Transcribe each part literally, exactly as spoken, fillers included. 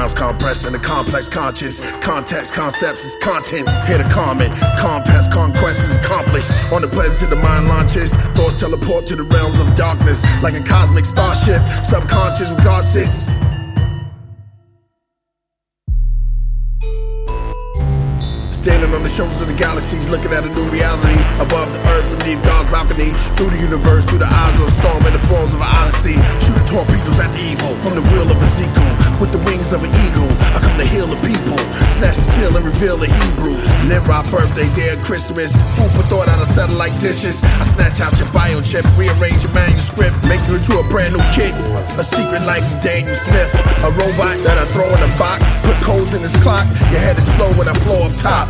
Sounds compressed in the complex conscious. Context, concepts is contents. Here to comment. Compass, conquest is accomplished. On the planet to the mind launches. Thoughts teleport to the realms of darkness. Like a cosmic starship. Subconscious with God sits. Standing on the shoulders of the galaxies, looking at a new reality. Above the earth, beneath God's balcony. Through the universe, through the eyes of a storm in the forms of an odyssey. Shooting torpedoes at the evil, from the will of Ezekiel. With the wings of an eagle, I come to heal the people. Snatch the seal and reveal the Hebrews. Nimrod birthday, day of Christmas. Food for thought out of satellite dishes. I snatch out your biochip, rearrange your manuscript. Make you into a brand new kid. A secret life of Daniel Smith. A robot that I throw in a box. Put codes in his clock. Your head explode when I flow off top.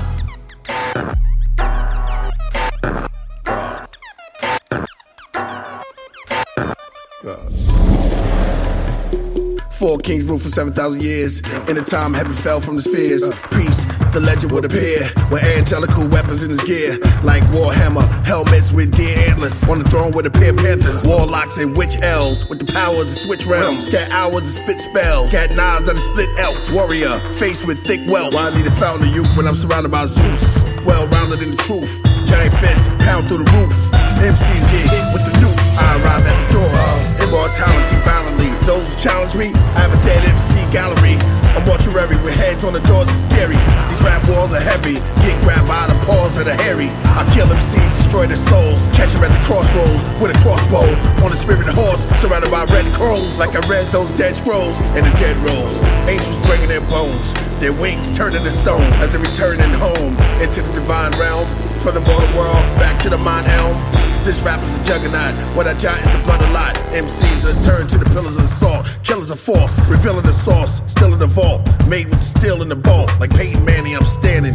Four kings ruled for seven thousand years. In the time heaven fell from the spheres. Peace, the legend would appear. With angelical weapons in his gear. Like Warhammer, helmets with deer antlers. On the throne with a pair of panthers. Warlocks and witch elves. With the powers to switch realms. Cat hours to spit spells. Cat knives that split elks. Warrior, faced with thick wealth. Why I need a fountain of youth when I'm surrounded by Zeus? Well-rounded in the truth. Giant fists pound through the roof. M Cs get hit with the nukes. I arrive at the doors. Immortality violently. Those who challenge me, I have a dead M C gallery. A mortuary with heads on the doors is scary. These rap walls are heavy. Get grabbed by the paws that are hairy. I kill M Cs, destroy their souls. Catch them at the crossroads with a crossbow. On a spirited horse, surrounded by red crows. Like I read those dead scrolls and the dead rolls. Angels bringing their bones. Their wings turning to stone as they're returning home into the divine realm. From the mortal world back to the mind elm. This rap is a juggernaut. What I jot is the blood a lot. M Cs are turned to the pillars of the salt. Killers of force, revealing the sauce. Still in the vault, made with steel in the bolt. Like Peyton Manning, I'm standing.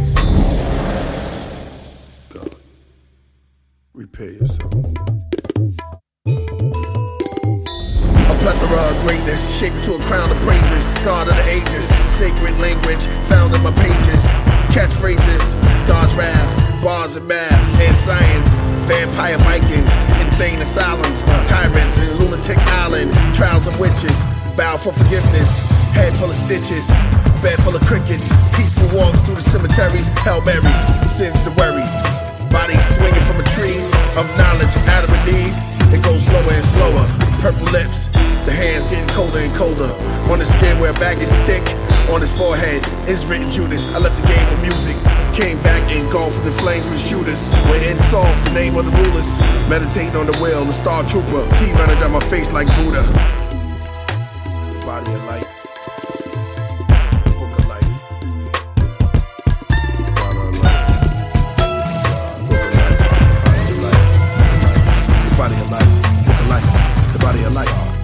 God, repair yourself. A plethora of greatness, shaped into a crown of praises. God of the ages, sacred language found in my pages. Catchphrases, God's wrath, bars and math, and science. Vampire Vikings, insane asylums, tyrants in lunatic island, trials and witches, bow for forgiveness, head full of stitches, bed full of crickets, peaceful walks through the cemeteries, Hail Mary, sins to worry, body swinging from a tree of knowledge, Adam and Eve, it goes slower and slower, purple lips, the hands getting colder and colder, on the skin where a bag is thick, on his forehead is written Judas. I left the game of music, came back engulfed in the flames with shooters. We're in soft, the name of the rulers. Meditating on the will, the star trooper. T running down my face like Buddha. The body of light. The book of life. The body of life. Book of life. Body of life. The body of life. Book of life. The body of life.